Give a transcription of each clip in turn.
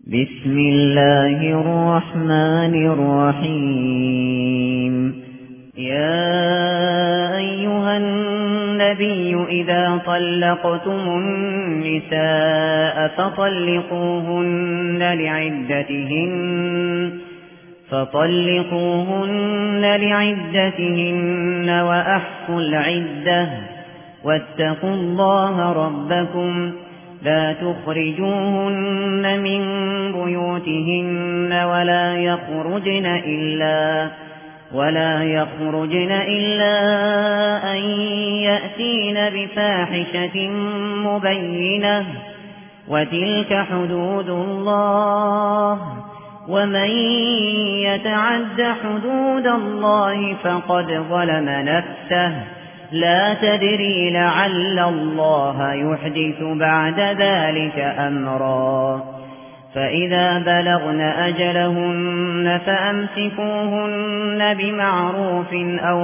بسم الله الرحمن الرحيم. يا أيها النبي إذا طلقتم النساء فطلقوهن لعدتهن وأحصوا العدة واتقوا الله ربكم لا تخرجوهن من بيوتهن ولا يخرجن إلا أن يأتين بفاحشة مبينة وتلك حدود الله ومن يتعد حدود الله فقد ظلم نفسه لا تدري لعل الله يحدث بعد ذلك أمرا. فإذا بلغن أجلهن فأمسكوهن بمعروف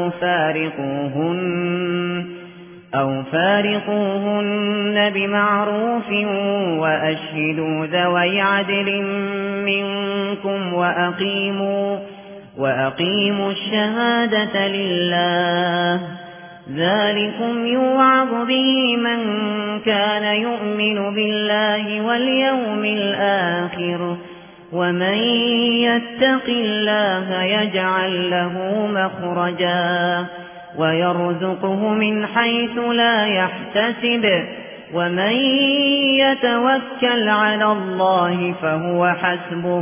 أو فارقوهن بمعروف وأشهدوا ذوي عدل منكم وأقيموا الشهادة لله ذلكم يوعظ به من كان يؤمن بالله واليوم الآخر ومن يتق الله يجعل له مخرجا ويرزقه من حيث لا يحتسب ومن يتوكل على الله فهو حسبه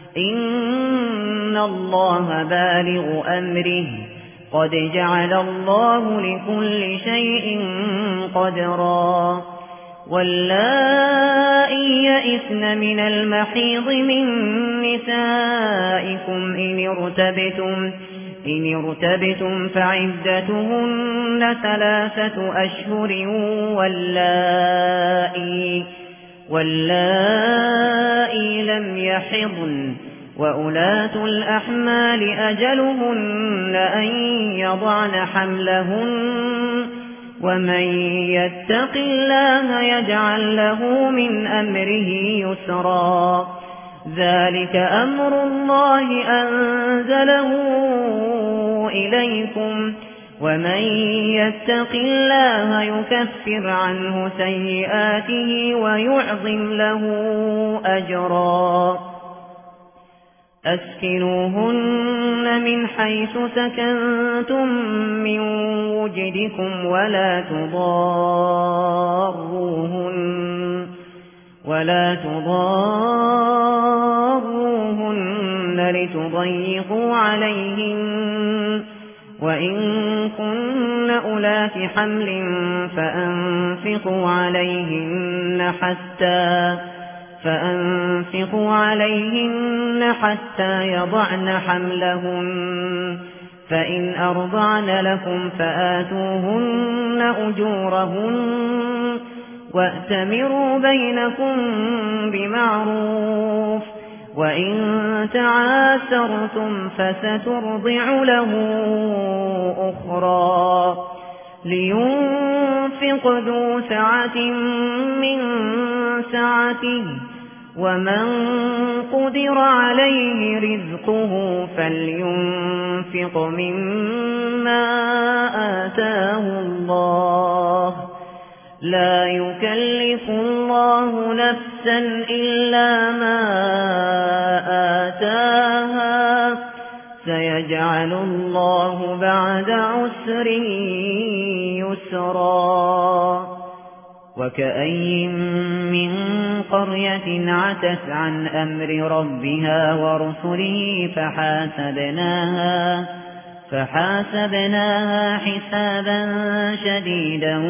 إن الله بالغ أمره قد جعل الله لكل شيء قدرا. واللائي يئسن من المحيض من نسائكم إن ارتبتم فعدتهن 3 أشهر واللائي لم يحضن وأولاة الأحمال أجلهن أن يضعن حملهن ومن يتق الله يجعل له من أمره يسرا. ذلك أمر الله أنزله إليكم ومن يتق الله يكفر عنه سيئاته ويعظم له أجرا. أسكنوهن من حيث سكنتم من وجدكم ولا تضاروهن لتضيقوا عليهن وإن كن أولات حمل فأنفقوا عليهن حتى يضعن حملهن فإن أرضعن لكم فآتوهن أجورهن وأتمروا بينكم بمعروف وإن تعاسرتم فسترضع له أخرى. لينفق ذو سعة من سعته ومن قدر عليه رزقه فلينفق مما آتاه الله لا يكلف الله نفسا إلا ما آتاها سيجعل الله بعد عسر يسرا. وكأين من قرية عتت عن أمر ربها ورسله فحاسبناها حسابا شديدا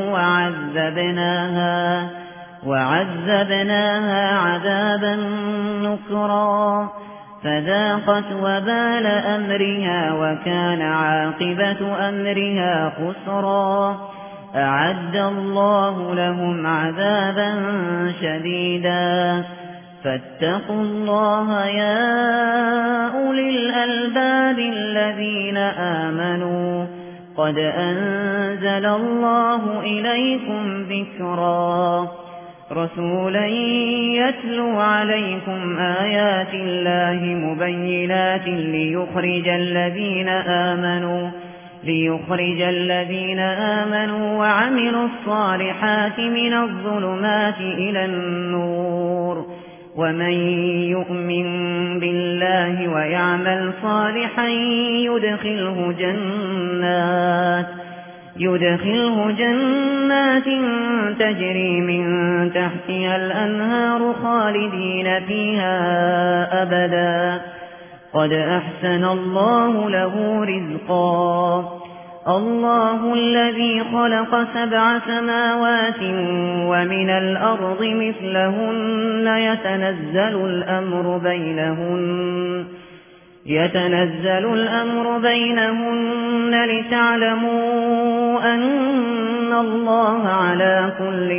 وعذبناها عذابا نكرا فذاقت وبال أمرها وكان عاقبة أمرها خسرا. أعد الله لهم عذابا شديدا فاتقوا الله يا أولي الألباب الذين آمنوا قد أنزل الله إليكم ذكرا. رسولا يتلو عليكم آيات الله مبينات ليخرج الذين آمنوا وعملوا الصالحات من الظلمات إلى النور ومن يؤمن بالله ويعمل صالحا يدخله جنات تجري من تحتها الأنهار خالدين فيها أبدا قد أحسن الله له رزقا الله الذي خلق 7 سماوات ومن الأرض مثلهن يتنزل الأمر بينهن لتعلموا أن الله على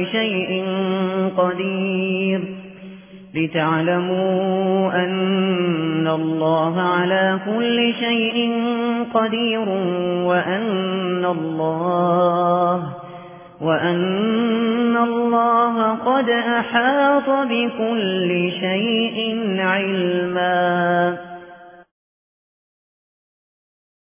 كل شيء قدير وأن الله قد أحاط بكل شيء علما.